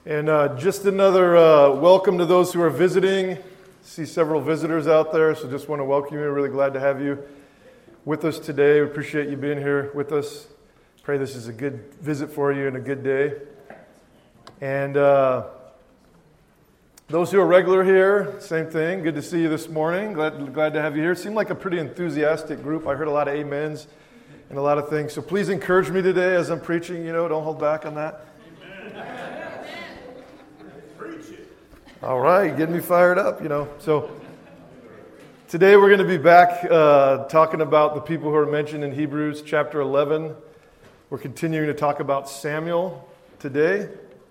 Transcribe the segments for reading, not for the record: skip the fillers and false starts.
And just another welcome to those who are visiting. See several visitors out there, so just want to welcome you. Really glad to have you with us today. We appreciate you being here with us. Pray this is a good visit for you and a good day. And those who are regular here, same thing. Good to see you this morning. Glad to have you here. It seemed like a pretty enthusiastic group. I heard a lot of amens and a lot of things. So please encourage me today as I'm preaching. Don't hold back on that. All right, getting me fired up, So today we're going to be back talking about the people who are mentioned in Hebrews chapter 11. We're continuing to talk about Samuel today.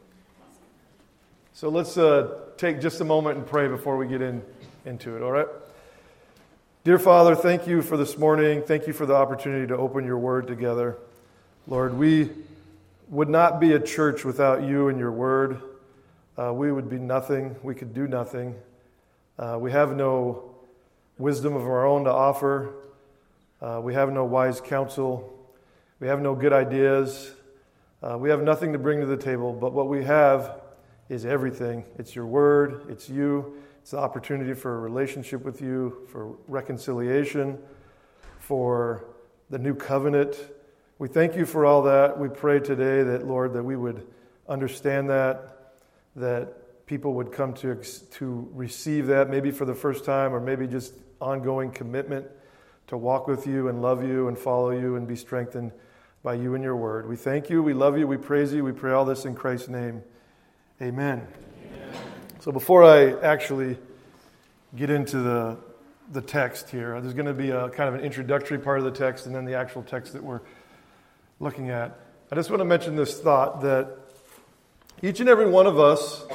So let's take just a moment and pray before we get into it, all right? Dear Father, thank you for this morning. Thank you for the opportunity to open your word together. Lord, we would not be a church without you and your word. We would be nothing. We could do nothing. We have no wisdom of our own to offer. We have no wise counsel. We have no good ideas. We have nothing to bring to the table, but what we have is everything. It's your word. It's you. It's the opportunity for a relationship with you, for reconciliation, for the new covenant. We thank you for all that. We pray today that, Lord, that we would understand that people would come to receive that, maybe for the first time, or maybe just ongoing commitment to walk with you and love you and follow you and be strengthened by you and your word. We thank you, we love you, we praise you, we pray all this in Christ's name. Amen. Amen. So before I actually get into the text here, there's going to be a kind of an introductory part of the text and then the actual text that we're looking at. I just want to mention this thought that each and every one of us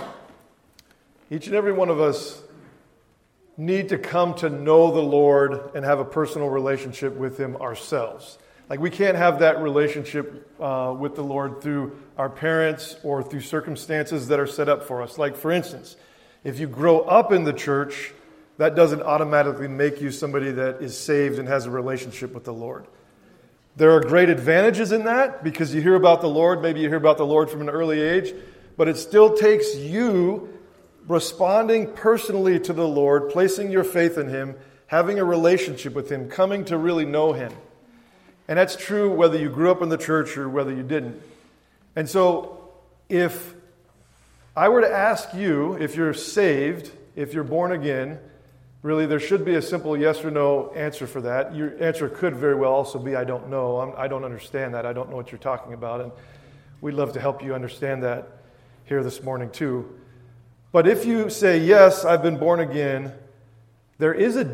need to come to know the Lord and have a personal relationship with Him ourselves. Like we can't have that relationship with the Lord through our parents or through circumstances that are set up for us. Like for instance, if you grow up in the church, that doesn't automatically make you somebody that is saved and has a relationship with the Lord. There are great advantages in that because you hear about the Lord, maybe you hear about the Lord from an early age, but it still takes you responding personally to the Lord, placing your faith in Him, having a relationship with Him, coming to really know Him. And that's true whether you grew up in the church or whether you didn't. And so if I were to ask you if you're saved, if you're born again, really there should be a simple yes or no answer for that. Your answer could very well also be, I don't know. I don't understand that. I don't know what you're talking about. And we'd love to help you understand that here this morning too. But if you say, yes, I've been born again, there was a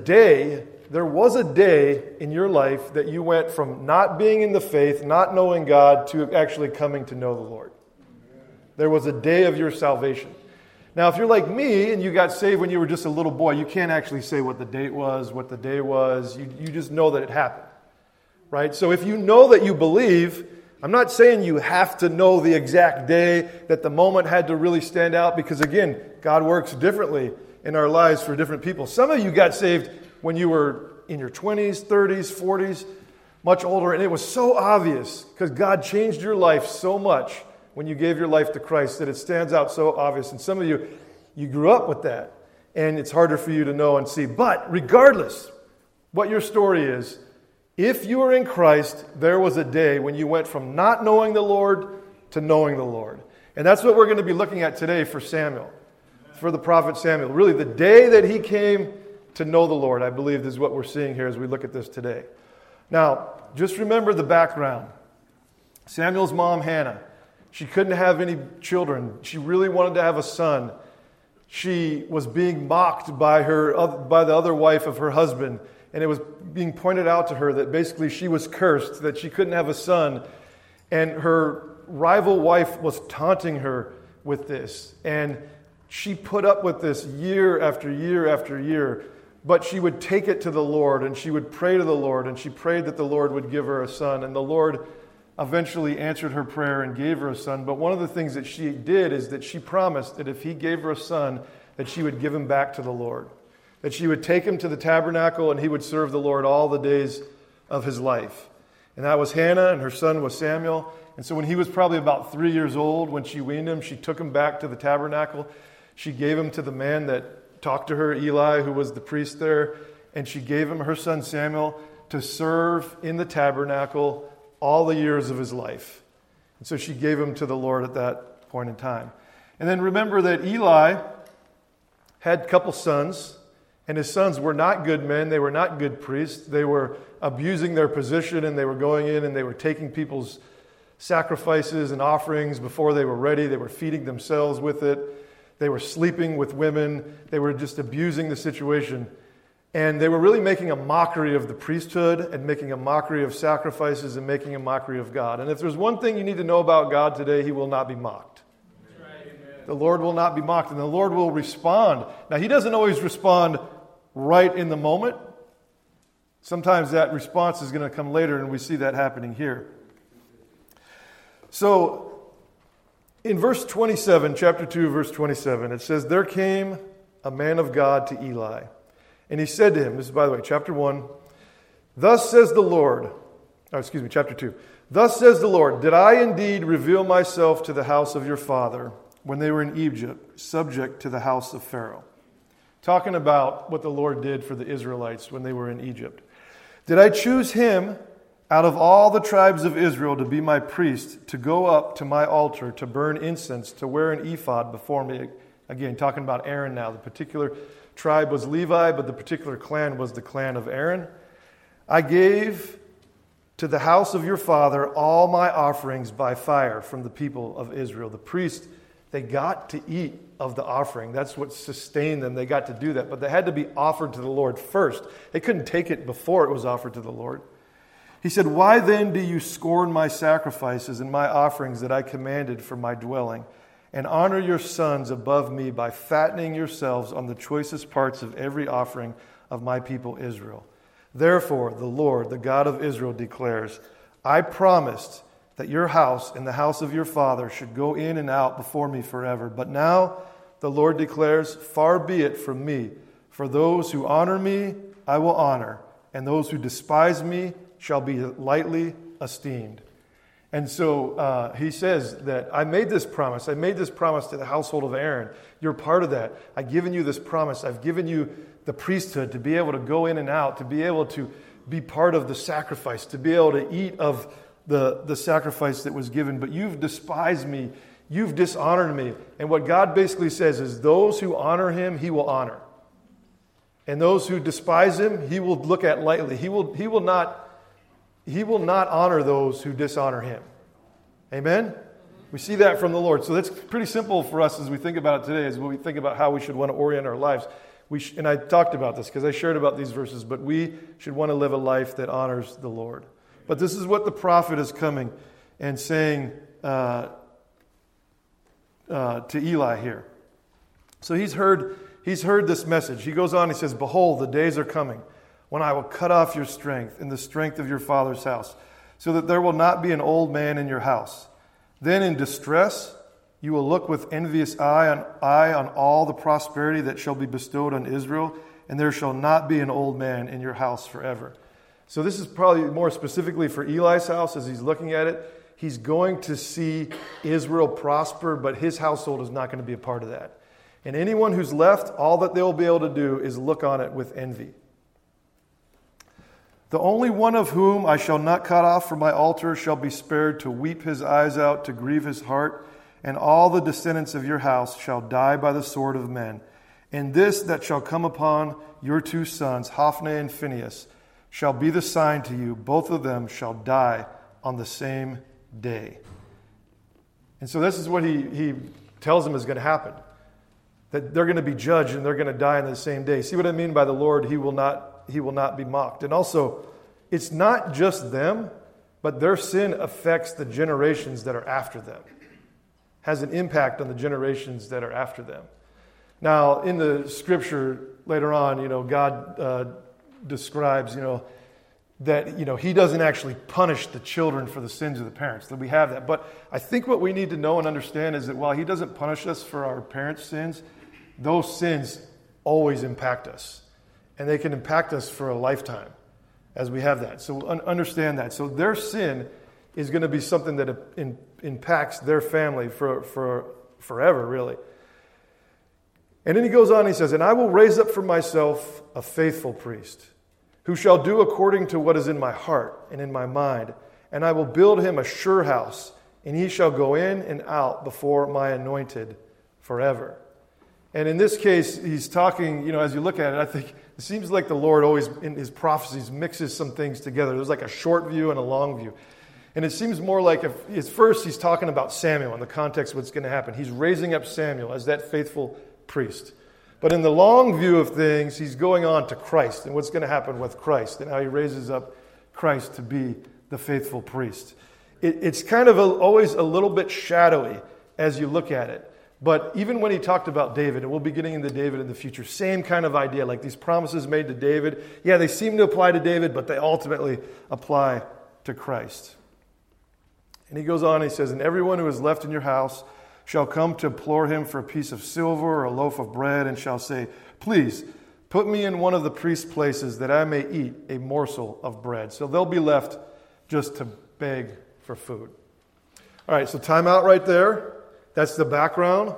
day in your life that you went from not being in the faith, not knowing God, to actually coming to know the Lord. There was a day of your salvation. Now, if you're like me and you got saved when you were just a little boy, you can't actually say what the date was, what the day was. You just know that it happened, right? So if you know that you believe, I'm not saying you have to know the exact day that the moment had to really stand out because, again, God works differently in our lives for different people. Some of you got saved when you were in your 20s, 30s, 40s, much older, and it was so obvious because God changed your life so much when you gave your life to Christ that it stands out so obvious. And some of you grew up with that, and it's harder for you to know and see. But regardless what your story is, if you are in Christ, there was a day when you went from not knowing the Lord to knowing the Lord. And that's what we're going to be looking at today for Samuel, for the prophet Samuel. Really, the day that he came to know the Lord, I believe, is what we're seeing here as we look at this today. Now, just remember the background. Samuel's mom, Hannah, she couldn't have any children. She really wanted to have a son. She was being mocked by the other wife of her husband. And it was being pointed out to her that basically she was cursed, that she couldn't have a son. And her rival wife was taunting her with this. And she put up with this year after year after year. But she would take it to the Lord, and she would pray to the Lord, and she prayed that the Lord would give her a son. And the Lord eventually answered her prayer and gave her a son. But one of the things that she did is that she promised that if He gave her a son, that she would give him back to the Lord. That she would take him to the tabernacle and he would serve the Lord all the days of his life. And that was Hannah, and her son was Samuel. And so when he was probably about 3 years old, when she weaned him, she took him back to the tabernacle. She gave him to the man that talked to her, Eli, who was the priest there. And she gave him her son Samuel to serve in the tabernacle all the years of his life. And so she gave him to the Lord at that point in time. And then remember that Eli had a couple sons, and his sons were not good men. They were not good priests. They were abusing their position, and they were going in and they were taking people's sacrifices and offerings before they were ready. They were feeding themselves with it. They were sleeping with women. They were just abusing the situation. And they were really making a mockery of the priesthood and making a mockery of sacrifices and making a mockery of God. And if there's one thing you need to know about God today, he will not be mocked. The Lord will not be mocked, and the Lord will respond. Now, he doesn't always respond right in the moment. Sometimes that response is going to come later, and we see that happening here. So, in verse 27, chapter 2, verse 27, it says, "There came a man of God to Eli, and he said to him," this is, by the way, chapter 1, "Thus says the Lord," chapter 2, "Thus says the Lord, did I indeed reveal myself to the house of your father when they were in Egypt, subject to the house of Pharaoh?" Talking about what the Lord did for the Israelites when they were in Egypt. "Did I choose him out of all the tribes of Israel to be my priest, to go up to my altar, to burn incense, to wear an ephod before me?" Again, talking about Aaron now. The particular tribe was Levi, but the particular clan was the clan of Aaron. "I gave to the house of your father all my offerings by fire from the people of Israel." The priests, they got to eat of the offering. That's what sustained them. They got to do that. But they had to be offered to the Lord first. They couldn't take it before it was offered to the Lord. He said, "Why then do you scorn my sacrifices and my offerings that I commanded for my dwelling, and honor your sons above me by fattening yourselves on the choicest parts of every offering of my people Israel? Therefore, the Lord, the God of Israel, declares, I promised that your house and the house of your father should go in and out before me forever. But now, the Lord declares, far be it from me. For those who honor me, I will honor, and those who despise me shall be lightly esteemed." And so he says that I made this promise. I made this promise to the household of Aaron. You're part of that. I've given you this promise. I've given you the priesthood to be able to go in and out, to be able to be part of the sacrifice, to be able to eat of the sacrifice that was given. But you've despised me. You've dishonored me. And what God basically says is those who honor him, he will honor. And those who despise him, he will look at lightly. He will not honor those who dishonor him. Amen? We see that from the Lord. So that's pretty simple for us as we think about it today, as we think about how we should want to orient our lives. And I talked about this because I shared about these verses, but we should want to live a life that honors the Lord. But this is what the prophet is coming and saying to Eli here. So he's heard this message. He goes on, he says, "Behold, the days are coming when I will cut off your strength and the strength of your father's house, so that there will not be an old man in your house. Then in distress you will look with envious eye on all the prosperity that shall be bestowed on Israel, and there shall not be an old man in your house forever." So this is probably more specifically for Eli's house as he's looking at it. He's going to see Israel prosper, but his household is not going to be a part of that. And anyone who's left, all that they'll be able to do is look on it with envy. "The only one of whom I shall not cut off from my altar shall be spared to weep his eyes out, to grieve his heart, and all the descendants of your house shall die by the sword of men. And this that shall come upon your two sons, Hophni and Phinehas, shall be the sign to you. Both of them shall die on the same day." And so this is what he tells them is going to happen. That they're going to be judged and they're going to die on the same day. See what I mean by the Lord? He will not be mocked. And also, it's not just them, but their sin affects the generations that are after them. Has an impact on the generations that are after them. Now, in the scripture later on, God describes, that, he doesn't actually punish the children for the sins of the parents. That we have that. But I think what we need to know and understand is that while he doesn't punish us for our parents' sins, those sins always impact us. And they can impact us for a lifetime as we have that. So understand that. So their sin is going to be something that impacts their family for forever, really. And then he goes on, he says, "And I will raise up for myself a faithful priest, who shall do according to what is in my heart and in my mind. And I will build him a sure house, and he shall go in and out before my anointed forever." And in this case, he's talking, as you look at it, I think it seems like the Lord always, in his prophecies, mixes some things together. There's like a short view and a long view. And it seems more like, at first he's talking about Samuel in the context of what's going to happen. He's raising up Samuel as that faithful priest. But in the long view of things, he's going on to Christ and what's going to happen with Christ and how he raises up Christ to be the faithful priest. It's kind of always a little bit shadowy as you look at it. But even when he talked about David, and we'll be getting into David in the future, same kind of idea, like these promises made to David. Yeah, they seem to apply to David, but they ultimately apply to Christ. And he goes on, he says, "And everyone who is left in your house shall come to implore him for a piece of silver or a loaf of bread, and shall say, 'Please, put me in one of the priest's places that I may eat a morsel of bread.'" So they'll be left just to beg for food. All right, so time out right there. That's the background.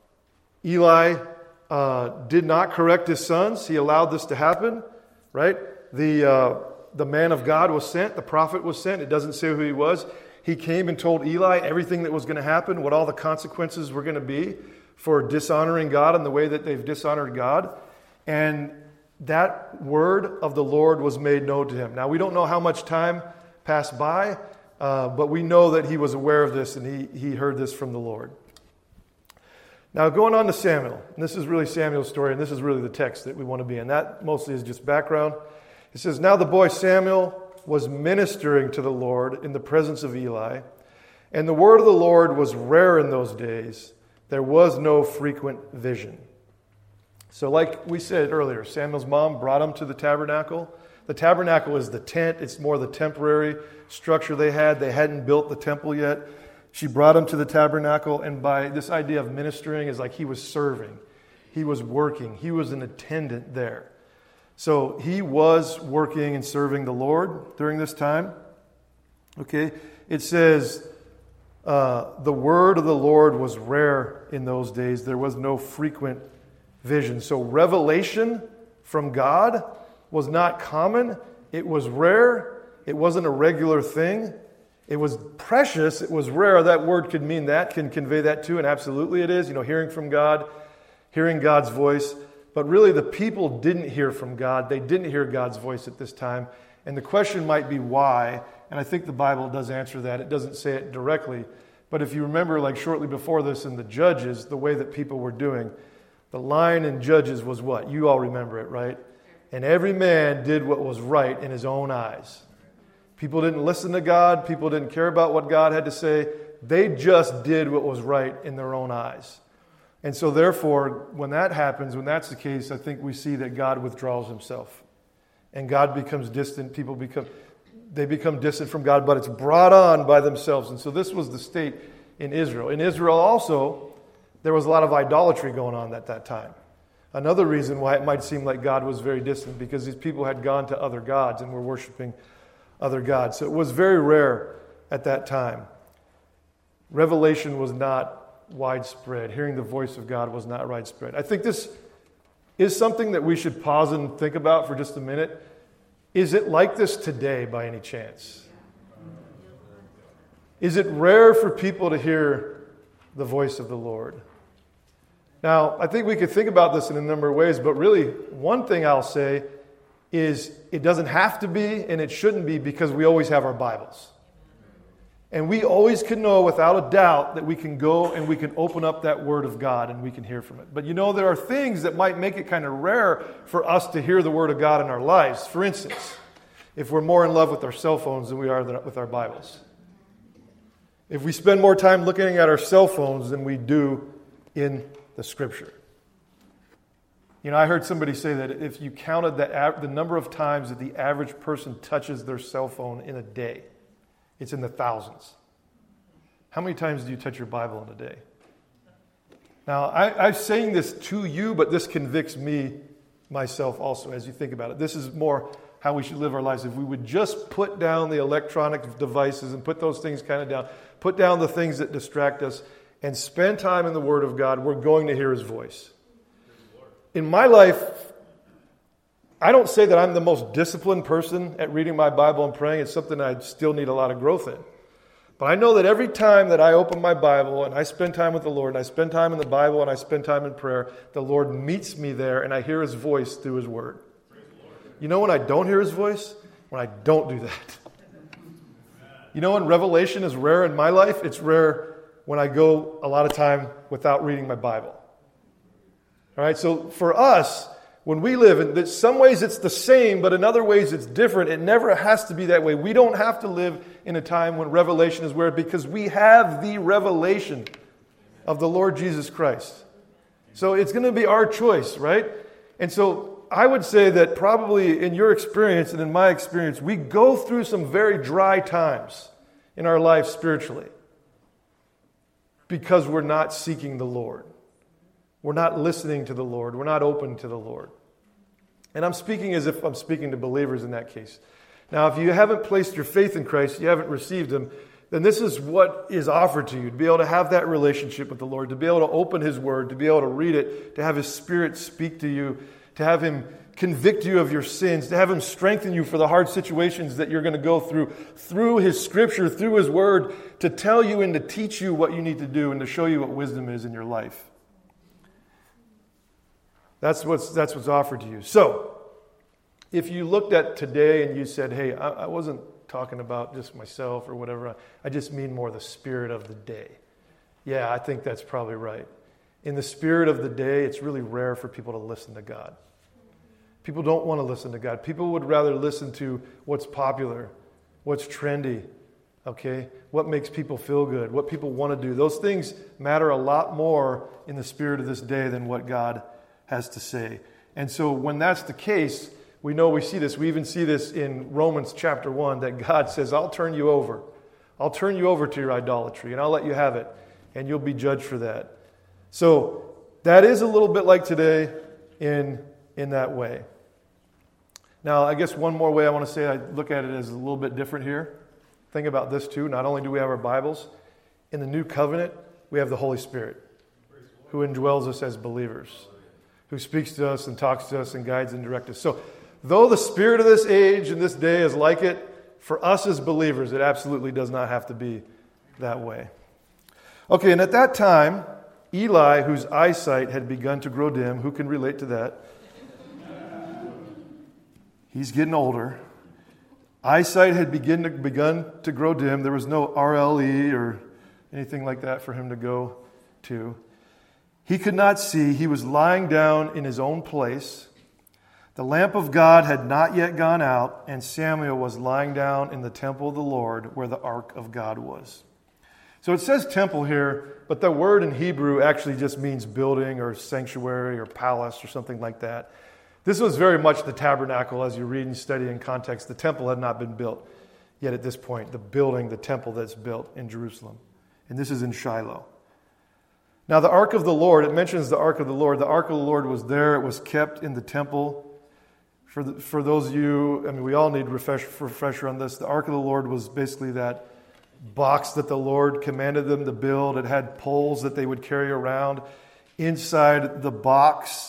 Eli did not correct his sons. He allowed this to happen, right? The man of God was sent. The prophet was sent. It doesn't say who he was. He came and told Eli everything that was going to happen, what all the consequences were going to be for dishonoring God in the way that they've dishonored God. And that word of the Lord was made known to him. Now, we don't know how much time passed by, but we know that he was aware of this and he heard this from the Lord. Now, going on to Samuel, and this is really Samuel's story, and this is really the text that we want to be in. That mostly is just background. It says, "Now the boy Samuel was ministering to the Lord in the presence of Eli, and the word of the Lord was rare in those days. There was no frequent vision." So like we said earlier, Samuel's mom brought him to the tabernacle. The tabernacle is the tent. It's more the temporary structure they had. They hadn't built the temple yet. She brought him to the tabernacle, and by this idea of ministering is like he was serving. He was working. He was an attendant there. So he was working and serving the Lord during this time. Okay, it says, the word of the Lord was rare in those days. There was no frequent vision. So revelation from God was not common. It was rare. It wasn't a regular thing. It was precious. It was rare. That word could mean that, can convey that too, and absolutely it is. Hearing from God, hearing God's voice. But really, the people didn't hear from God. They didn't hear God's voice at this time. And the question might be why. And I think the Bible does answer that. It doesn't say it directly. But if you remember, like shortly before this in the Judges, the way that people were doing, the line in Judges was what? You all remember it, right? "And every man did what was right in his own eyes." People didn't listen to God. People didn't care about what God had to say. They just did what was right in their own eyes. And so therefore, when that happens, when that's the case, I think we see that God withdraws himself. And God becomes distant. People become distant from God, but it's brought on by themselves. And so this was the state in Israel. In Israel also, there was a lot of idolatry going on at that time. Another reason why it might seem like God was very distant, because these people had gone to other gods and were worshiping other gods. So it was very rare at that time. Revelation was not widespread. Hearing the voice of God was not widespread. I think this is something that we should pause and think about for just a minute. Is it like this today by any chance? Is it rare for people to hear the voice of the Lord? Now, I think we could think about this in a number of ways, but really, one thing I'll say is it doesn't have to be, and it shouldn't be, because we always have our Bibles. And we always can know without a doubt that we can go and we can open up that Word of God and we can hear from it. But there are things that might make it kind of rare for us to hear the Word of God in our lives. For instance, if we're more in love with our cell phones than we are with our Bibles. If we spend more time looking at our cell phones than we do in the Scripture. I heard somebody say that if you counted the number of times that the average person touches their cell phone in a day, it's in the thousands. How many times do you touch your Bible in a day? Now, I'm saying this to you, but this convicts me, myself also, as you think about it. This is more how we should live our lives. If we would just put down the electronic devices and put those things kind of down, put down the things that distract us, and spend time in the Word of God, we're going to hear His voice. In my life, I don't say that I'm the most disciplined person at reading my Bible and praying. It's something I still need a lot of growth in. But I know that every time that I open my Bible and I spend time with the Lord, and I spend time in the Bible and I spend time in prayer, the Lord meets me there and I hear His voice through His Word. You know when I don't hear His voice? When I don't do that. You know when revelation is rare in my life? It's rare when I go a lot of time without reading my Bible. All right, so for us, when we live, in some ways it's the same, but in other ways it's different. It never has to be that way. We don't have to live in a time when revelation is rare because we have the revelation of the Lord Jesus Christ. So it's going to be our choice, right? And so I would say that probably in your experience and in my experience, we go through some very dry times in our life spiritually because we're not seeking the Lord. We're not listening to the Lord. We're not open to the Lord. And I'm speaking as if I'm speaking to believers in that case. Now, if you haven't placed your faith in Christ, you haven't received Him, then this is what is offered to you, to be able to have that relationship with the Lord, to be able to open His Word, to be able to read it, to have His Spirit speak to you, to have Him convict you of your sins, to have Him strengthen you for the hard situations that you're going to go through His Scripture, through His Word, to tell you and to teach you what you need to do and to show you what wisdom is in your life. That's what's offered to you. So, if you looked at today and you said, hey, I wasn't talking about just myself or whatever, I just mean more the spirit of the day. Yeah, I think that's probably right. In the spirit of the day, it's really rare for people to listen to God. People don't want to listen to God. People would rather listen to what's popular, what's trendy, okay? What makes people feel good, what people want to do. Those things matter a lot more in the spirit of this day than what God has to say. And so when that's the case, we see this. We even see this in Romans chapter 1, that God says, I'll turn you over. I'll turn you over to your idolatry, and I'll let you have it, and you'll be judged for that. So that is a little bit like today in that way. Now, I guess one more way I want to say I look at it as a little bit different here. Think about this too. Not only do we have our Bibles, in the new covenant, we have the Holy Spirit who indwells us as believers, who speaks to us and talks to us and guides and directs us. So, though the spirit of this age and this day is like it, for us as believers, it absolutely does not have to be that way. Okay, and at that time, Eli, whose eyesight had begun to grow dim, who can relate to that? He's getting older. Eyesight had begun to grow dim. There was no RLE or anything like that for him to go to. He could not see. He was lying down in his own place. The lamp of God had not yet gone out, and Samuel was lying down in the temple of the Lord where the ark of God was. So it says temple here, but the word in Hebrew actually just means building or sanctuary or palace or something like that. This was very much the tabernacle as you read and study in context. The temple had not been built yet at this point, the temple that's built in Jerusalem. And this is in Shiloh. Now the ark of the Lord, it mentions the ark of the Lord. The ark of the Lord was there. It was kept in the temple. For those of you, we all need refresher on this. The ark of the Lord was basically that box that the Lord commanded them to build. It had poles that they would carry around. Inside the box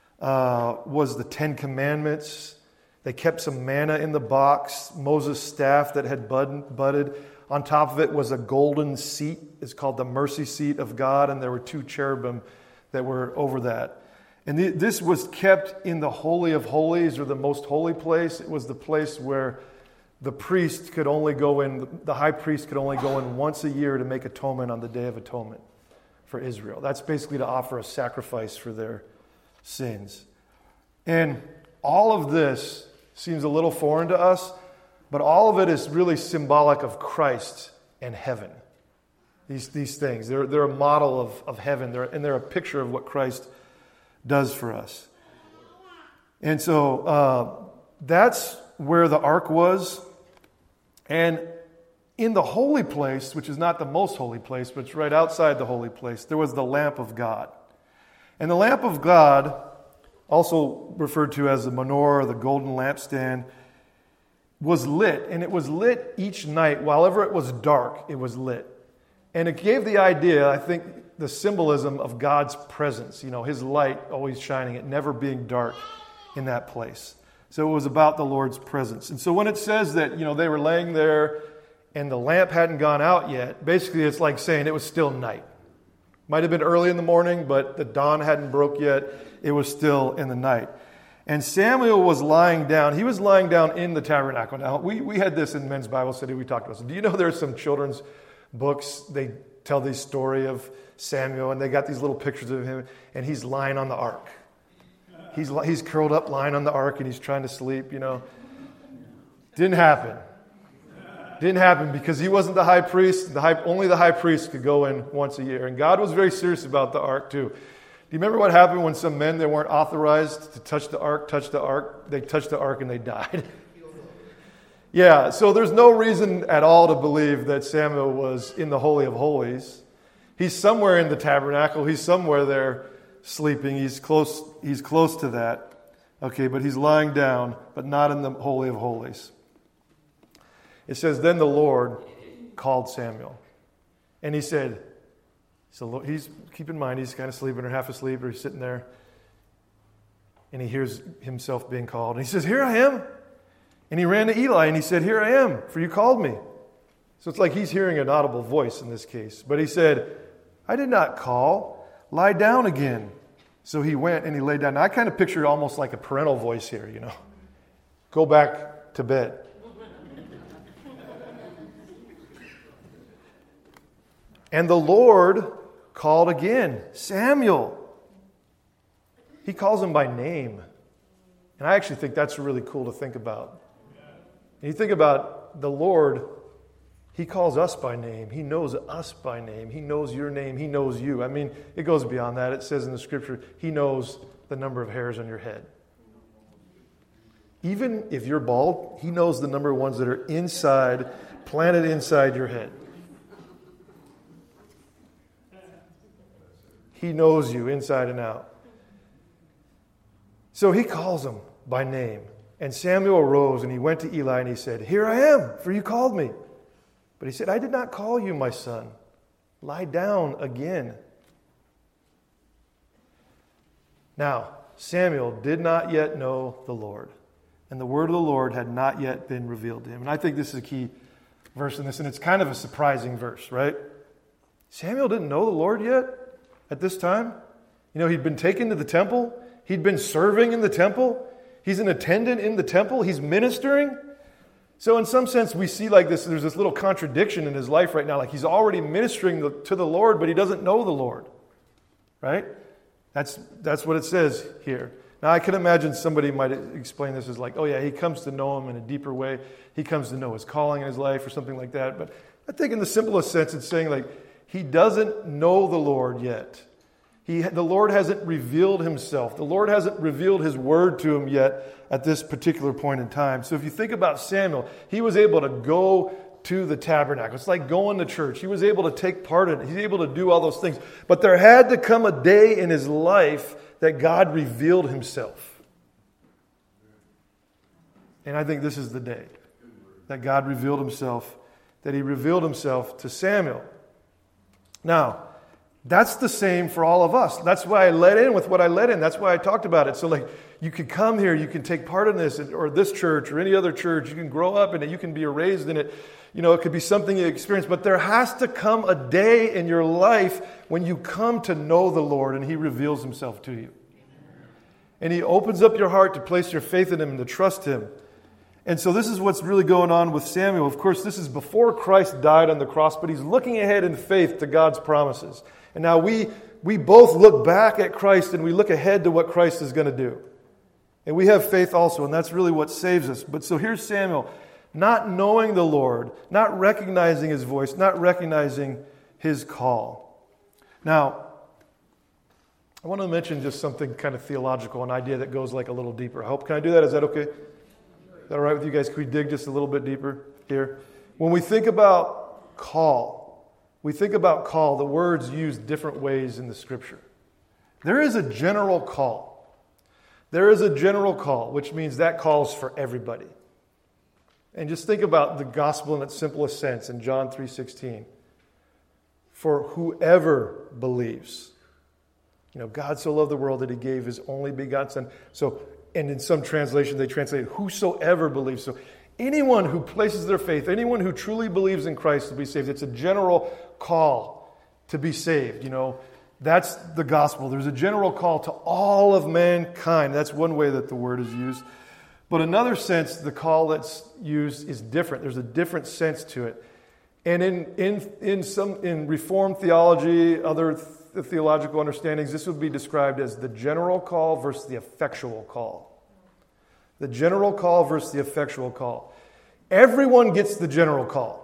was the 10 Commandments. They kept some manna in the box, Moses' staff that had budded. On top of it was a golden seat. It's called the mercy seat of God, and there were 2 cherubim that were over that. And this was kept in the Holy of Holies, or the most holy place. It was the place where the priest could only go in, the high priest could only go in once a year to make atonement on the Day of Atonement for Israel. That's basically to offer a sacrifice for their sins. And all of this seems a little foreign to us, but all of it is really symbolic of Christ and heaven. These things. They're a model of heaven, they're a picture of what Christ does for us. And so that's where the ark was. And in the holy place, which is not the most holy place, but it's right outside the holy place, there was the lamp of God. And the lamp of God, also referred to as the menorah, the golden lampstand, was lit, and it was lit each night. While it was dark, it was lit. And it gave the idea, I think, the symbolism of God's presence, his light always shining, it never being dark in that place. So it was about the Lord's presence. And so when it says that, they were laying there and the lamp hadn't gone out yet, basically it's like saying it was still night. Might have been early in the morning, but the dawn hadn't broke yet. It was still in the night. And Samuel was lying down. He was lying down in the tabernacle. Now, we had this in Men's Bible Study. We talked about this. Do you know there's some children's books? They tell the story of Samuel, and they got these little pictures of him, and he's lying on the ark. He's curled up lying on the ark, and he's trying to sleep, Didn't happen. Didn't happen because he wasn't the high priest. Only the high priest could go in once a year. And God was very serious about the ark too. Do you remember what happened when some men that weren't authorized to touch the ark? They touched the ark and they died. Yeah, so there's no reason at all to believe that Samuel was in the Holy of Holies. He's somewhere in the tabernacle. He's somewhere there sleeping. He's close to that. Okay, but he's lying down, but not in the Holy of Holies. It says, then the Lord called Samuel. And he said, so keep in mind, he's kind of sleeping or half asleep or he's sitting there. And he hears himself being called. And he says, here I am. And he ran to Eli and he said, here I am, for you called me. So it's like he's hearing an audible voice in this case. But he said, I did not call. Lie down again. So he went and he laid down. Now, I kind of picture almost like a parental voice here, Go back to bed. And the Lord called again, Samuel. He calls him by name. And I actually think that's really cool to think about. And you think about the Lord, He calls us by name. He knows us by name. He knows your name. He knows you. I mean, it goes beyond that. It says in the Scripture, He knows the number of hairs on your head. Even if you're bald, He knows the number of ones that are planted inside your head. He knows you inside and out. So He calls him by name. And Samuel arose and he went to Eli and he said, here I am, for you called me. But he said, I did not call you, my son. Lie down again. Now, Samuel did not yet know the Lord, and the word of the Lord had not yet been revealed to him. And I think this is a key verse in this, and it's kind of a surprising verse, right? Samuel didn't know the Lord yet at this time. He'd been taken to the temple. He'd been serving in the temple. He's an attendant in the temple. He's ministering. So in some sense, we see like this, there's this little contradiction in his life right now. Like he's already ministering to the Lord, but he doesn't know the Lord. Right? That's what it says here. Now, I can imagine somebody might explain this as like, oh yeah, he comes to know Him in a deeper way. He comes to know His calling in his life or something like that. But I think in the simplest sense, it's saying like, he doesn't know the Lord yet. The Lord hasn't revealed Himself. The Lord hasn't revealed His word to him yet at this particular point in time. So if you think about Samuel, he was able to go to the tabernacle. It's like going to church. He was able to take part in it. He's able to do all those things. But there had to come a day in his life that God revealed Himself. And I think this is the day that God revealed Himself, that He revealed Himself to Samuel. Now, that's the same for all of us. That's why I led in with what I led in. That's why I talked about it. So like you can come here, you can take part in this or this church or any other church. You can grow up in it. You can be raised in it. It could be something you experience. But there has to come a day in your life when you come to know the Lord and He reveals Himself to you. And He opens up your heart to place your faith in Him and to trust Him. And so this is what's really going on with Samuel. Of course, this is before Christ died on the cross, but he's looking ahead in faith to God's promises. And now we both look back at Christ and we look ahead to what Christ is going to do. And we have faith also, and that's really what saves us. But so here's Samuel, not knowing the Lord, not recognizing His voice, not recognizing His call. Now, I want to mention just something kind of theological, an idea that goes like a little deeper. Can I do that? Is that okay? Is that all right with you guys? Can we dig just a little bit deeper here? When we think about call, the words used different ways in the Scripture. There is a general call. There is a general call, which means that calls for everybody. And just think about the gospel in its simplest sense in John 3:16. For whoever believes. God so loved the world that he gave his only begotten Son. So, and in some translation they translate whosoever believes. So anyone who places their faith, anyone who truly believes in Christ will be saved. It's a general call to be saved. That's the gospel. There's a general call to all of mankind. That's one way that the word is used. But another sense, the call that's used is different. There's a different sense to it. And in Reformed theology, other theological understandings, this would be described as the general call versus the effectual call. The general call versus the effectual call. Everyone gets the general call.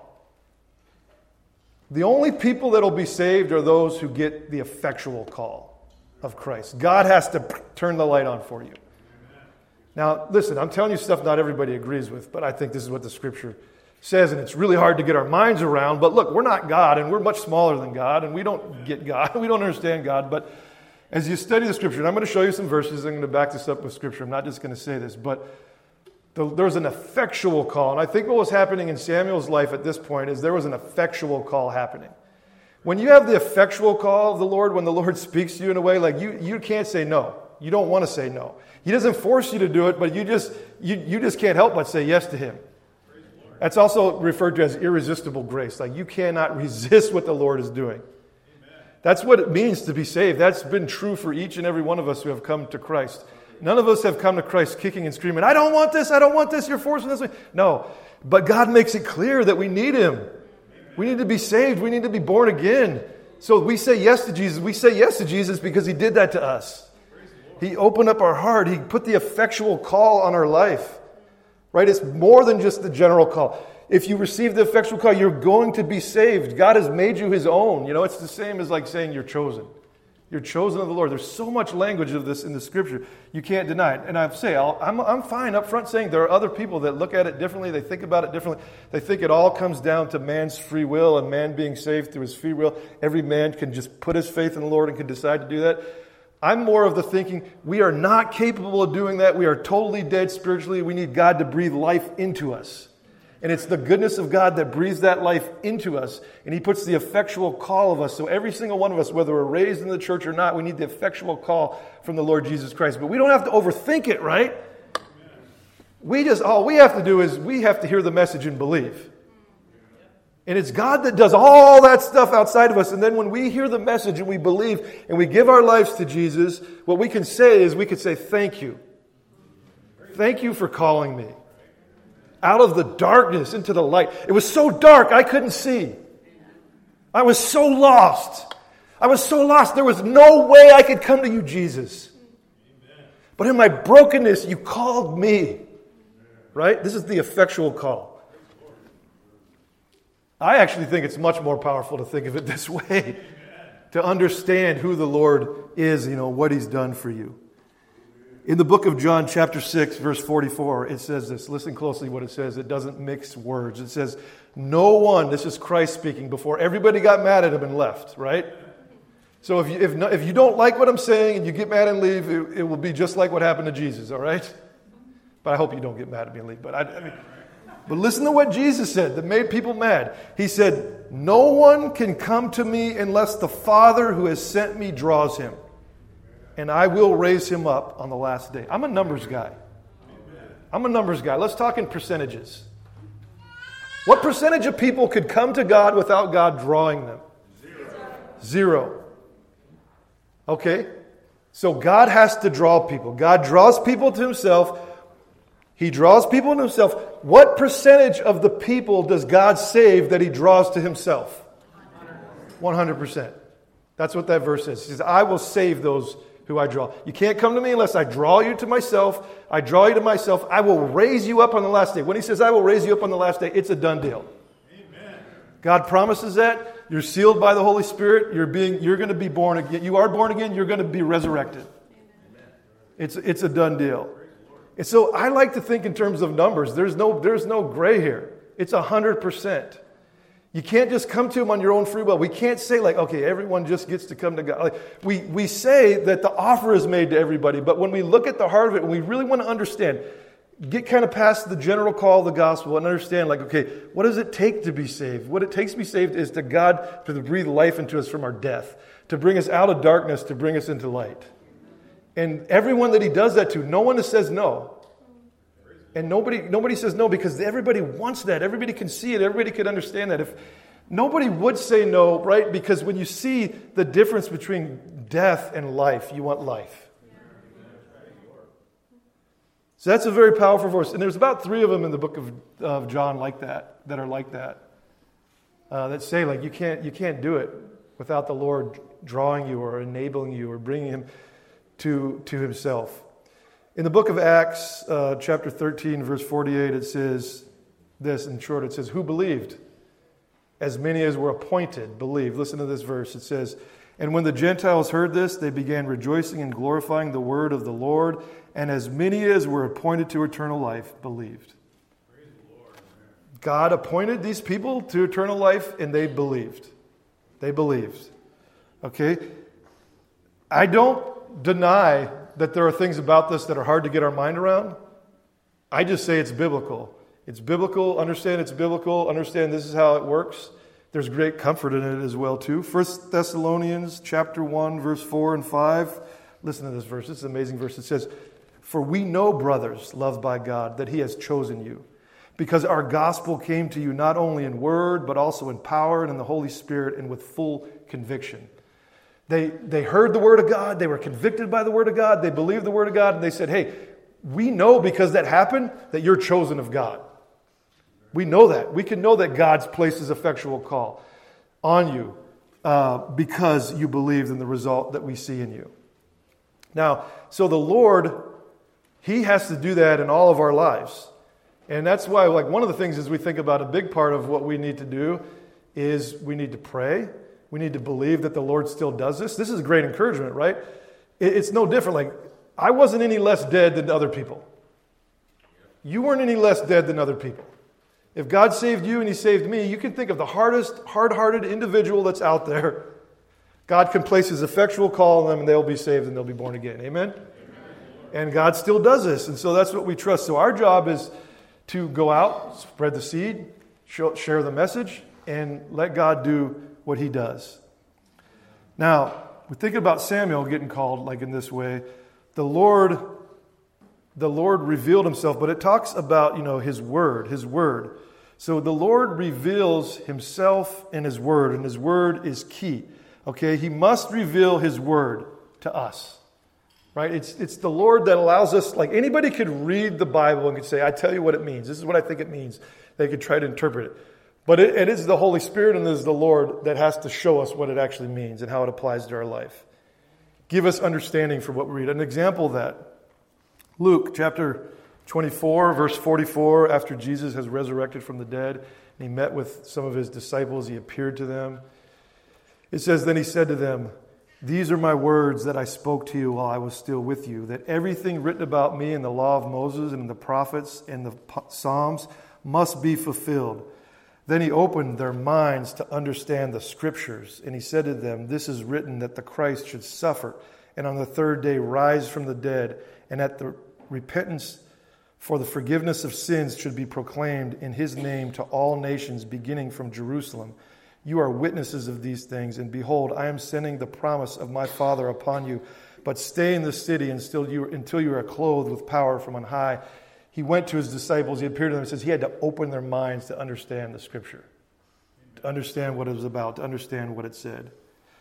The only people that will be saved are those who get the effectual call of Christ. God has to turn the light on for you. Now, listen, I'm telling you stuff not everybody agrees with, but I think this is what the Scripture says, and it's really hard to get our minds around. But look, we're not God, and we're much smaller than God, and we don't get God. We don't understand God. But as you study the Scripture, and I'm going to show you some verses, I'm going to back this up with Scripture. I'm not just going to say this, but there's an effectual call. And I think what was happening in Samuel's life at this point is there was an effectual call happening. When you have the effectual call of the Lord, when the Lord speaks to you in a way, like you can't say no. You don't want to say no. He doesn't force you to do it, but you just can't help but say yes to Him. That's also referred to as irresistible grace. Like you cannot resist what the Lord is doing. That's what it means to be saved. That's been true for each and every one of us who have come to Christ. None of us have come to Christ kicking and screaming, I don't want this, you're forcing this. No, but God makes it clear that we need Him. We need to be saved. We need to be born again. So we say yes to Jesus. We say yes to Jesus because He did that to us. He opened up our heart. He put the effectual call on our life. Right? It's more than just the general call. If you receive the effectual call, you're going to be saved. God has made you His own. It's the same as like saying you're chosen. You're chosen of the Lord. There's so much language of this in the Scripture. You can't deny it. And I'm fine up front saying there are other people that look at it differently. They think about it differently. They think it all comes down to man's free will and man being saved through his free will. Every man can just put his faith in the Lord and can decide to do that. I'm more of the thinking, we are not capable of doing that. We are totally dead spiritually. We need God to breathe life into us. And it's the goodness of God that breathes that life into us. And He puts the effectual call of us. So every single one of us, whether we're raised in the church or not, we need the effectual call from the Lord Jesus Christ. But we don't have to overthink it, right? All we have to do is we have to hear the message and believe. And it's God that does all that stuff outside of us. And then when we hear the message and we believe and we give our lives to Jesus, what we can say is we can say, thank you. Thank you for calling me out of the darkness into the light. It was so dark I couldn't see. I was so lost. There was no way I could come to you, Jesus. But in my brokenness, you called me. Right? This is the effectual call. I actually think it's much more powerful to think of it this way. To understand who the Lord is, what He's done for you. In the book of John, chapter 6, verse 44, it says this. Listen closely what it says. It doesn't mix words. It says, no one, this is Christ speaking, before everybody got mad at Him and left, right? So if you don't like what I'm saying and you get mad and leave, it will be just like what happened to Jesus, all right? But I hope you don't get mad at me and leave. But listen to what Jesus said that made people mad. He said, no one can come to me unless the Father who has sent me draws him. And I will raise him up on the last day. I'm a numbers guy. Let's talk in percentages. What percentage of people could come to God without God drawing them? Zero. Okay? So God has to draw people. God draws people to Himself. He draws people to Himself. What percentage of the people does God save that He draws to Himself? 100%. That's what that verse says. He says, I will save those who I draw. You can't come to me unless I draw you to myself. I draw you to myself. I will raise you up on the last day. When He says, I will raise you up on the last day, it's a done deal. Amen. God promises that. You're sealed by the Holy Spirit. You're going to be born again. You are born again. You're going to be resurrected. Amen. It's a done deal. And so I like to think in terms of numbers. There's no gray here. It's 100%. You can't just come to Him on your own free will. We can't say like, okay, everyone just gets to come to God. Like, we say that the offer is made to everybody, but when we look at the heart of it, and we really want to understand, get kind of past the general call of the gospel and understand, like, okay, what does it take to be saved? What it takes to be saved is to God to breathe life into us from our death, to bring us out of darkness, to bring us into light. And everyone that he does that to, no one says no. And nobody says no because everybody wants that. Everybody can see it. Everybody can understand that. If nobody would say no, right? Because when you see the difference between death and life, you want life. So that's a very powerful verse. And there's about 3 of them in the book of John like that are like that. That say, like, you can't do it without the Lord drawing you or enabling you or bringing him to himself. In the book of Acts, chapter 13, verse 48, it says this in short. It says, who believed? As many as were appointed believed. Listen to this verse. It says, and when the Gentiles heard this, they began rejoicing and glorifying the word of the Lord, and as many as were appointed to eternal life believed. Praise the Lord. God appointed these people to eternal life, and they believed. They believed. Okay? I don't deny that there are things about this that are hard to get our mind around. I just say it's biblical. It's biblical. Understand it's biblical. Understand this is how it works. There's great comfort in it as well, too. 1 Thessalonians chapter 1, verse 4 and 5. Listen to this verse. This is an amazing verse. It says, for we know, brothers, loved by God, that he has chosen you, because our gospel came to you not only in word, but also in power and in the Holy Spirit and with full conviction. They heard the word of God. They were convicted by the word of God. They believed the word of God. And they said, hey, we know because that happened that you're chosen of God. We know that. We can know that God's placed his effectual call on you because you believed in the result that we see in you. Now, so the Lord, he has to do that in all of our lives. And that's why, like, one of the things as we think about a big part of what we need to do is we need to pray. We need to believe that the Lord still does this. This is a great encouragement, right? It's no different. Like, I wasn't any less dead than other people. You weren't any less dead than other people. If God saved you and he saved me, you can think of the hardest, hard-hearted individual that's out there. God can place his effectual call on them and they'll be saved and they'll be born again. Amen? And God still does this. And so that's what we trust. So our job is to go out, spread the seed, share the message, and let God do what he does. Now, we're thinking about Samuel getting called like in this way. The Lord revealed himself, but it talks about, his word. So the Lord reveals himself in his word, and his word is key. Okay, he must reveal his word to us. Right? It's the Lord that allows us, like anybody could read the Bible and could say, I tell you what it means. This is what I think it means. They could try to interpret it. But it is the Holy Spirit and it is the Lord that has to show us what it actually means and how it applies to our life. Give us understanding for what we read. An example of that, Luke chapter 24, verse 44, after Jesus has resurrected from the dead, and he met with some of his disciples, he appeared to them. It says, then he said to them, these are my words that I spoke to you while I was still with you, that everything written about me in the law of Moses and in the prophets and the Psalms must be fulfilled. Then he opened their minds to understand the scriptures, and he said to them, this is written that the Christ should suffer, and on the third day rise from the dead, and that the repentance for the forgiveness of sins should be proclaimed in his name to all nations, beginning from Jerusalem. You are witnesses of these things, and behold, I am sending the promise of my Father upon you. But stay in the city until you are clothed with power from on high. He went to his disciples, he appeared to them, and says he had to open their minds to understand the scripture, to understand what it was about, to understand what it said.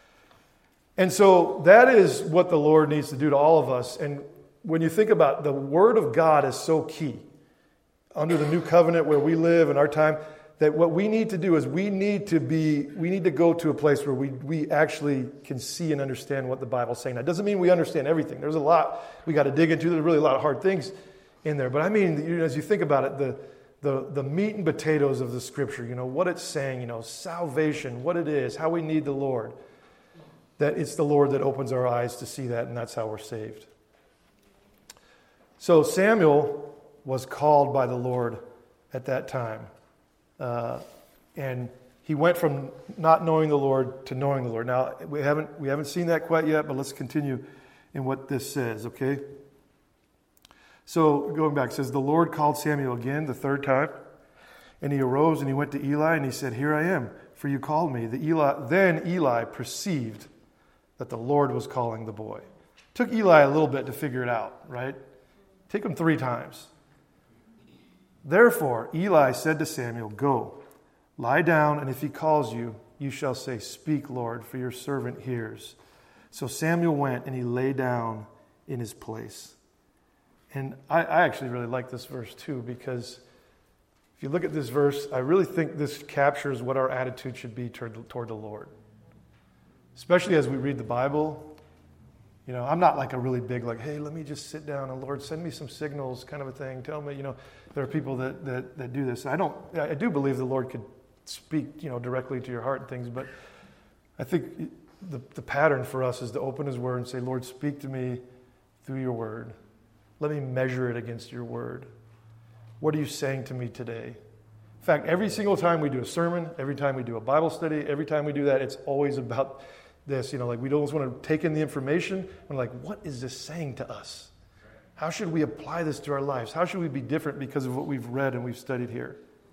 And so that is what the Lord needs to do to all of us. And when you think about it, the Word of God is so key. Under the new covenant where we live in our time, that what we need to do is we need to go to a place where we actually can see and understand what the Bible's saying. That doesn't mean we understand everything. There's a lot we got to dig into. There's really a lot of hard things in there. But I mean, as you think about it, the meat and potatoes of the Scripture, what it's saying, salvation, what it is, how we need the Lord, that it's the Lord that opens our eyes to see that, and that's how we're saved. So Samuel was called by the Lord at that time. And he went from not knowing the Lord to knowing the Lord. Now, we haven't seen that quite yet, but let's continue in what this says, okay? So going back, it says, the Lord called Samuel again the third time, and he arose and he went to Eli, and he said, here I am, for you called me. Then Eli perceived that the Lord was calling the boy. Took Eli a little bit to figure it out, right? Take him 3 times. Therefore, Eli said to Samuel, go, lie down, and if he calls you, you shall say, speak, Lord, for your servant hears. So Samuel went, and he lay down in his place. And I actually really like this verse too, because if you look at this verse, I really think this captures what our attitude should be toward the Lord. Especially as we read the Bible. You know, I'm not like a really big, like, hey, let me just sit down and Lord, send me some signals kind of a thing. Tell me, there are people that do this. I do believe the Lord could speak, directly to your heart and things, but I think the pattern for us is to open his word and say, Lord, speak to me through your word. Let me measure it against your word. What are you saying to me today? In fact, every single time we do a sermon, every time we do a Bible study, every time we do that, it's always about this. Like we always want to take in the information. We're like, what is this saying to us? How should we apply this to our lives? How should we be different because of what we've read and we've studied here?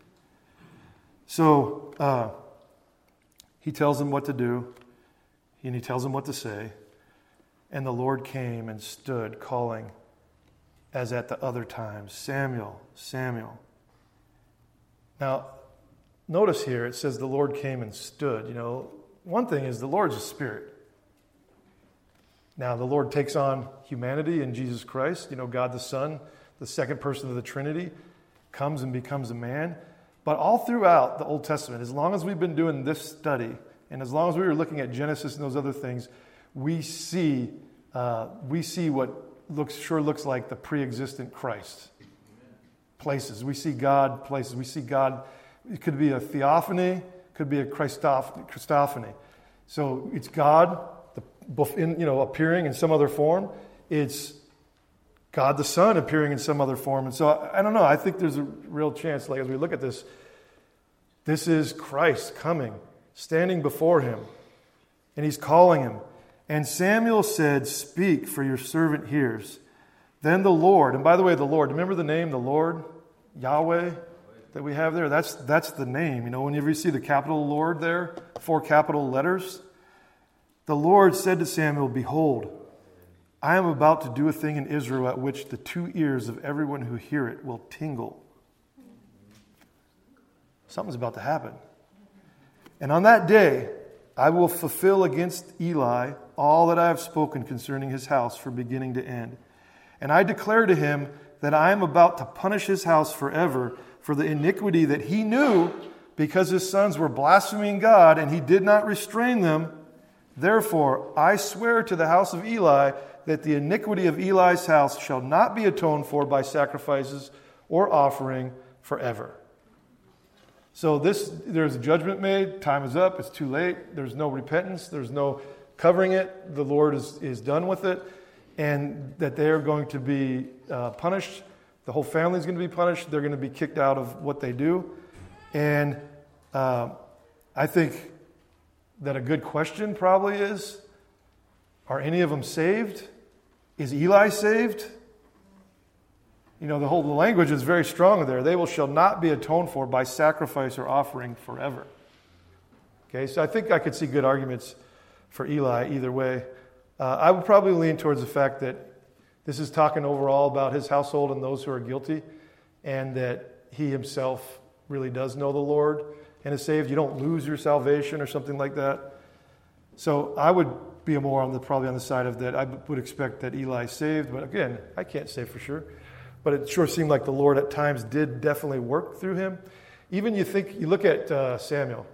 So he tells them what to do, and he tells them what to say. And the Lord came and stood, calling, as at the other times, Samuel, Samuel. Now, notice here, it says the Lord came and stood. One thing is the Lord's a spirit. Now, the Lord takes on humanity in Jesus Christ. God the Son, the second person of the Trinity, comes and becomes a man. But all throughout the Old Testament, as long as we've been doing this study, and as long as we were looking at Genesis and those other things, we see what looks like the pre-existent Christ. Places. We see God places. We see God. It could be a theophany, could be a Christophany. So it's God appearing in some other form. It's God the Son appearing in some other form. And so I don't know. I think there's a real chance, as we look at this, this is Christ coming, standing before him, and he's calling him. And Samuel said, speak, for your servant hears. Then the Lord, and by the way, the Lord, remember the name, the Lord, Yahweh, that we have there? That's the name. Whenever you see the capital Lord there, 4 capital letters, the Lord said to Samuel, behold, I am about to do a thing in Israel at which the 2 ears of everyone who hear it will tingle. Something's about to happen. And on that day, I will fulfill against Eli all that I have spoken concerning his house from beginning to end. And I declare to him that I am about to punish his house forever for the iniquity that he knew because his sons were blaspheming God and he did not restrain them. Therefore, I swear to the house of Eli that the iniquity of Eli's house shall not be atoned for by sacrifices or offering forever. So there's a judgment made. Time is up. It's too late. There's no repentance. There's no covering it. The Lord is done with it. And that they are going to be punished. The whole family is going to be punished. They're going to be kicked out of what they do. And I think that a good question probably is, are any of them saved? Is Eli saved? The language is very strong there. They shall not be atoned for by sacrifice or offering forever. Okay, so I think I could see good arguments for Eli either way. I would probably lean towards the fact that this is talking overall about his household and those who are guilty, and that he himself really does know the Lord and is saved. You don't lose your salvation or something like that. So I would be more probably on the side of that. I would expect that Eli is saved, but again, I can't say for sure. But it sure seemed like the Lord at times did definitely work through him. Even you look at Samuel.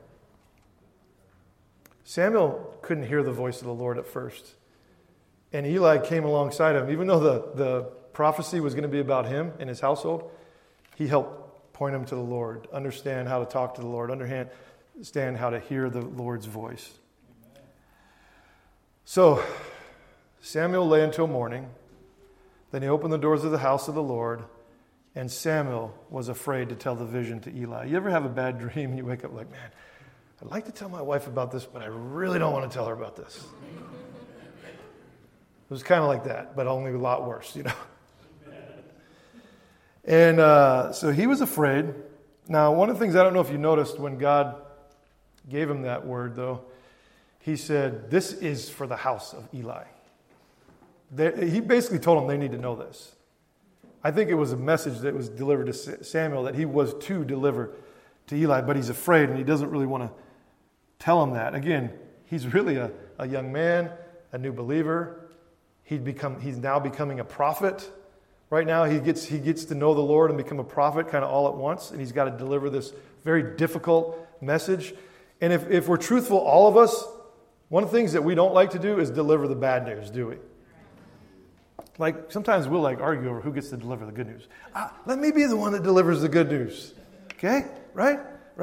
Samuel couldn't hear the voice of the Lord at first. And Eli came alongside him. Even though the prophecy was going to be about him and his household, he helped point him to the Lord, understand how to talk to the Lord, understand how to hear the Lord's voice. So Samuel lay until morning. Then he opened the doors of the house of the Lord, and Samuel was afraid to tell the vision to Eli. You ever have a bad dream and you wake up like, man, I'd like to tell my wife about this, but I really don't want to tell her about this. It was kind of like that, but only a lot worse, And so he was afraid. Now, one of the things I don't know if you noticed when God gave him that word, though, he said, this is for the house of Eli. He basically told them they need to know this. I think it was a message that was delivered to Samuel that he was to deliver to Eli, but he's afraid and he doesn't really want to tell him that. Again, he's really a young man, a new believer. He's now becoming a prophet. Right now, he gets to know the Lord and become a prophet kind of all at once, and he's got to deliver this very difficult message. And if we're truthful, all of us, one of the things that we don't like to do is deliver the bad news, do we? Like, sometimes we'll argue over who gets to deliver the good news. Let me be the one that delivers the good news. Okay? Right?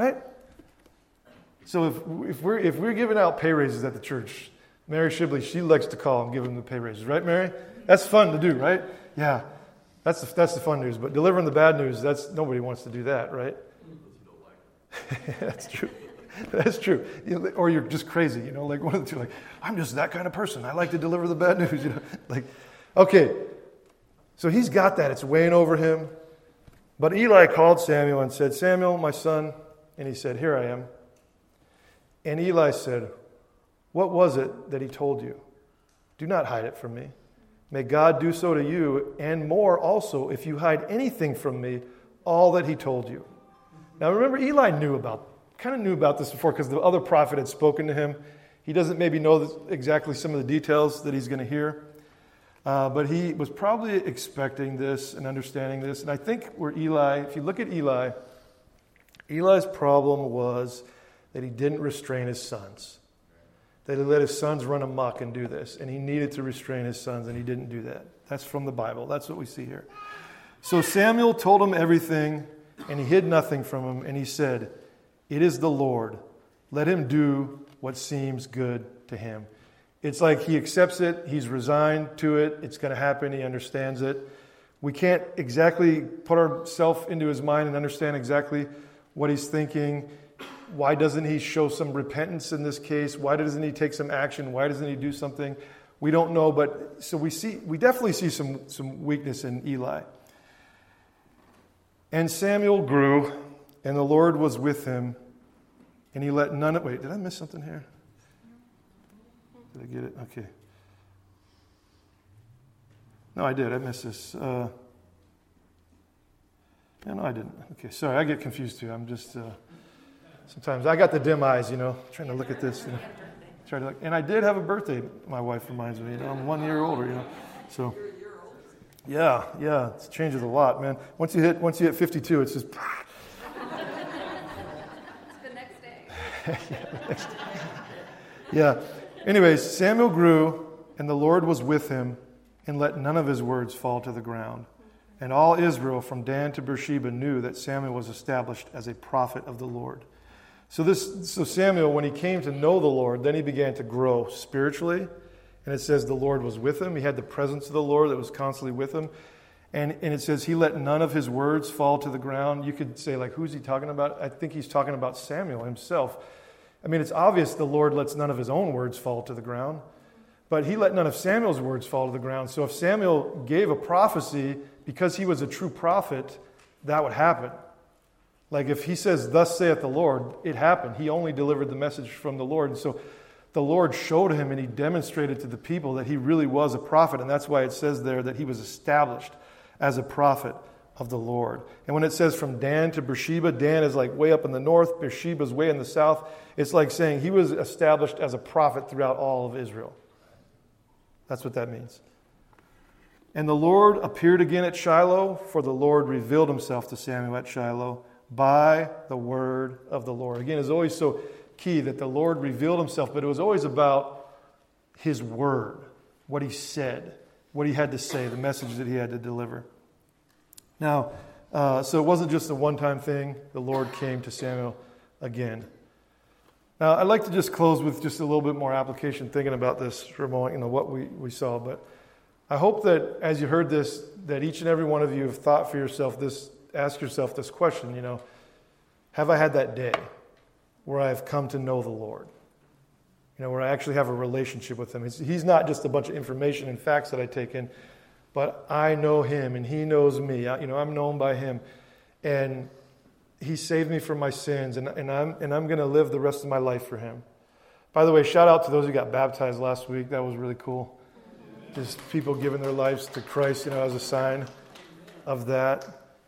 So if we're giving out pay raises at the church, Mary Shibley, she likes to call and give them the pay raises. Right, Mary? That's fun to do, right? Yeah. That's the fun news. But delivering the bad news, nobody wants to do that, right? That's true. That's true. Or you're just crazy, like one of the two, I'm just that kind of person. I like to deliver the bad news, Okay. So he's got that. It's weighing over him. But Eli called Samuel and said, Samuel, my son. And he said, here I am. And Eli said, what was it that he told you? Do not hide it from me. May God do so to you, and more also, if you hide anything from me, all that he told you. Now remember, Eli knew about this before because the other prophet had spoken to him. He doesn't maybe know exactly some of the details that he's going to hear. But he was probably expecting this and understanding this. And I think if you look at Eli, Eli's problem was that he didn't restrain his sons. That he let his sons run amok and do this. And he needed to restrain his sons, and he didn't do that. That's from the Bible. That's what we see here. So Samuel told him everything, and he hid nothing from him. And he said, it is the Lord. Let him do what seems good to him. It's like he accepts it. He's resigned to it. It's going to happen. He understands it. We can't exactly put ourselves into his mind and understand exactly what he's thinking. Why doesn't he show some repentance in this case? Why doesn't he take some action? Why doesn't he do something? We don't know, but so we definitely see some weakness in Eli. And Samuel grew, and the Lord was with him, and he let none of... Wait, did I miss something here? Did I get it? Okay. No, I did. I missed this. No, I didn't. Okay, sorry. I get confused too. I'm just... Sometimes I got the dim eyes, trying to look at this. And I did have a birthday, my wife reminds me. I'm 1 year older, So, yeah, it changes a lot, man. Once you hit 52, it's just... It's the next day. Yeah. Anyways, Samuel grew, and the Lord was with him, and let none of his words fall to the ground. And all Israel, from Dan to Beersheba, knew that Samuel was established as a prophet of the Lord. So Samuel, when he came to know the Lord, then he began to grow spiritually. And it says the Lord was with him. He had the presence of the Lord that was constantly with him. And it says he let none of his words fall to the ground. You could say, who's he talking about? I think he's talking about Samuel himself. I mean, it's obvious the Lord lets none of his own words fall to the ground. But he let none of Samuel's words fall to the ground. So if Samuel gave a prophecy, because he was a true prophet, that would happen. If he says, thus saith the Lord, it happened. He only delivered the message from the Lord. And so the Lord showed him and he demonstrated to the people that he really was a prophet. And that's why it says there that he was established as a prophet of the Lord. And when it says from Dan to Beersheba, Dan is way up in the north, Beersheba is way in the south. It's like saying he was established as a prophet throughout all of Israel. That's what that means. And the Lord appeared again at Shiloh, for the Lord revealed himself to Samuel at Shiloh by the word of the Lord. Again, it's always so key that the Lord revealed himself, but it was always about his word, what he said, what he had to say, the message that he had to deliver. Now, so it wasn't just a one-time thing. The Lord came to Samuel again. Now, I'd like to just close with just a little bit more application, thinking about this for a moment, what we saw. But I hope that as you heard this, that each and every one of you have thought for yourself this, ask yourself this question, have I had that day where I've come to know the Lord? Where I actually have a relationship with him. He's not just a bunch of information and facts that I take in, but I know him and he knows me. I'm known by him. And he saved me from my sins, and I'm going to live the rest of my life for him. By the way, shout out to those who got baptized last week. That was really cool. Just people giving their lives to Christ, as a sign of that,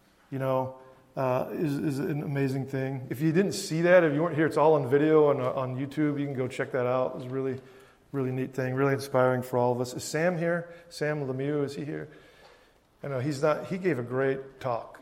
is an amazing thing. If you didn't see that, if you weren't here, it's all on video on YouTube. You can go check that out. It was a really, really neat thing, really inspiring for all of us. Is Sam here? Sam Lemieux, is he here? I know he's not. He gave a great talk.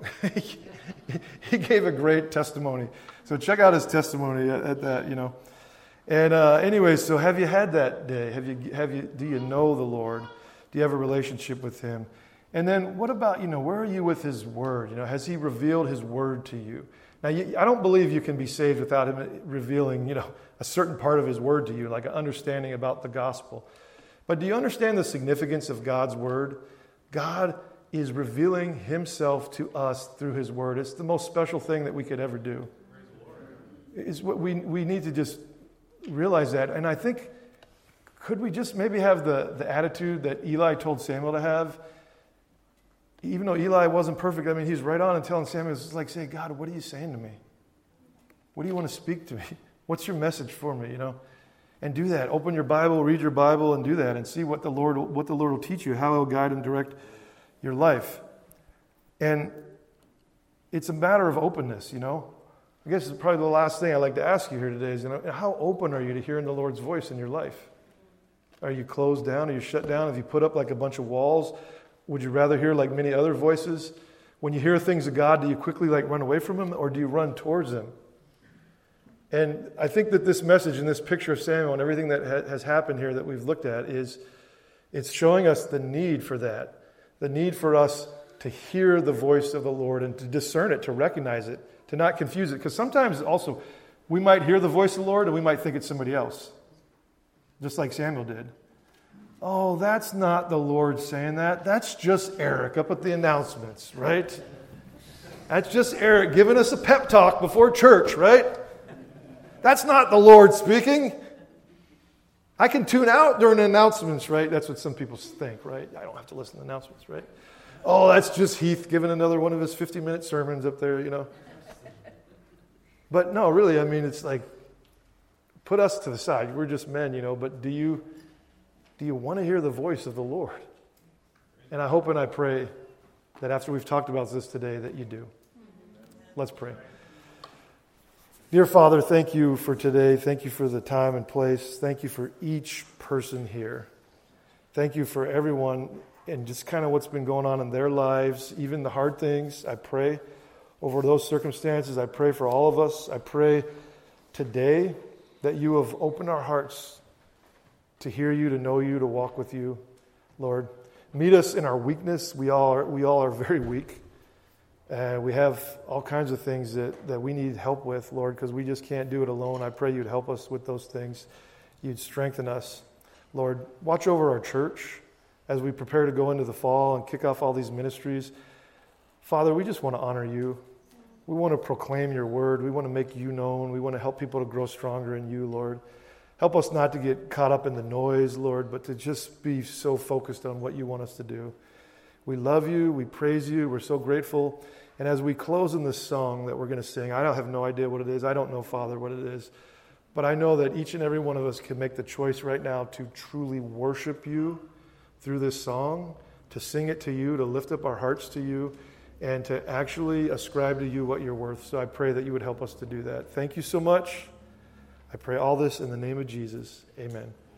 He gave a great testimony. So check out his testimony at that, And anyway, so have you had that day? Do you know the Lord? Do you have a relationship with him? And then what about, where are you with his word? Has he revealed his word to you? Now, I don't believe you can be saved without him revealing, a certain part of his word to you, like an understanding about the gospel. But do you understand the significance of God's word? God is revealing himself to us through his word. It's the most special thing that we could ever do. It's what we need to just realize that. And I think, could we just maybe have the attitude that Eli told Samuel to have? Even though Eli wasn't perfect, he's right on and telling Samuel, it's like saying, God, what are you saying to me? What do you want to speak to me? What's your message for me, And do that. Open your Bible, read your Bible, and do that, and see what the Lord will teach you, how he'll guide and direct your life. And it's a matter of openness, I guess it's probably the last thing I'd like to ask you here today is, how open are you to hearing the Lord's voice in your life? Are you closed down? Are you shut down? Have you put up like a bunch of walls? Would you rather hear like many other voices? When you hear things of God, do you quickly run away from him, or do you run towards him? And I think that this message and this picture of Samuel and everything that has happened here that we've looked at it's showing us the need for that. The need for us to hear the voice of the Lord and to discern it, to recognize it, to not confuse it. Because sometimes also we might hear the voice of the Lord and we might think it's somebody else. Just like Samuel did. Oh, that's not the Lord saying that. That's just Eric up at the announcements, right? That's just Eric giving us a pep talk before church, right? That's not the Lord speaking. I can tune out during the announcements, right? That's what some people think, right? I don't have to listen to announcements, right? Oh, that's just Heath giving another one of his 50-minute sermons up there, But no, really, it's like, put us to the side. We're just men, but do you want to hear the voice of the Lord? And I hope and I pray that after we've talked about this today, that you do. Let's pray. Dear Father, thank you for today. Thank you for the time and place. Thank you for each person here. Thank you for everyone and just kind of what's been going on in their lives, even the hard things. I pray over those circumstances. I pray for all of us. I pray today that you have opened our hearts to hear you, to know you, to walk with you, Lord. Meet us in our weakness. We all are very weak. We have all kinds of things that we need help with, Lord, because we just can't do it alone. I pray you'd help us with those things. You'd strengthen us. Lord, watch over our church as we prepare to go into the fall and kick off all these ministries. Father, we just want to honor you. We want to proclaim your word. We want to make you known. We want to help people to grow stronger in you, Lord. Help us not to get caught up in the noise, Lord, but to just be so focused on what you want us to do. We love you. We praise you. We're so grateful. And as we close in this song that we're going to sing, I have no idea what it is. I don't know, Father, what it is. But I know that each and every one of us can make the choice right now to truly worship you through this song, to sing it to you, to lift up our hearts to you, and to actually ascribe to you what you're worth. So I pray that you would help us to do that. Thank you so much. I pray all this in the name of Jesus. Amen.